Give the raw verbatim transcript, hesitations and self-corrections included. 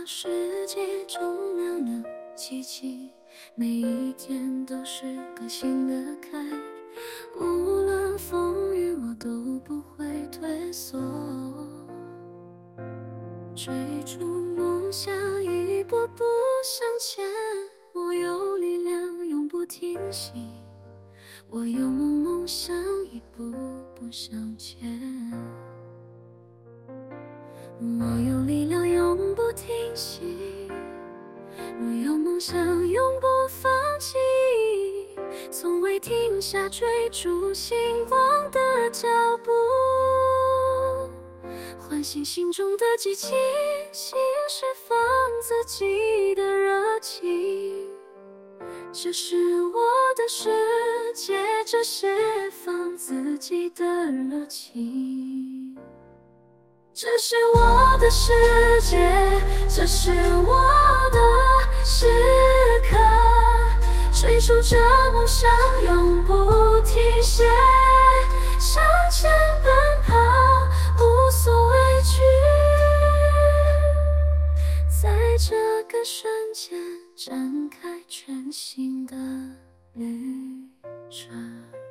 世界重亮了奇迹，每一天都是个新的开，无论风雨我都不会退缩，追逐梦想一步步向前，我有力量永不停息，我有梦想一步步向前，我有力量永不停息，我有梦想永不放弃，从未停下追逐星光的脚步，唤醒心中的激情，新释放自己的热情，这是我的世界，这释放自己的热情，这是我的世界，这是我的时刻，追逐着梦想永不停歇，向前奔跑无所畏惧，在这个瞬间展开全新的旅程。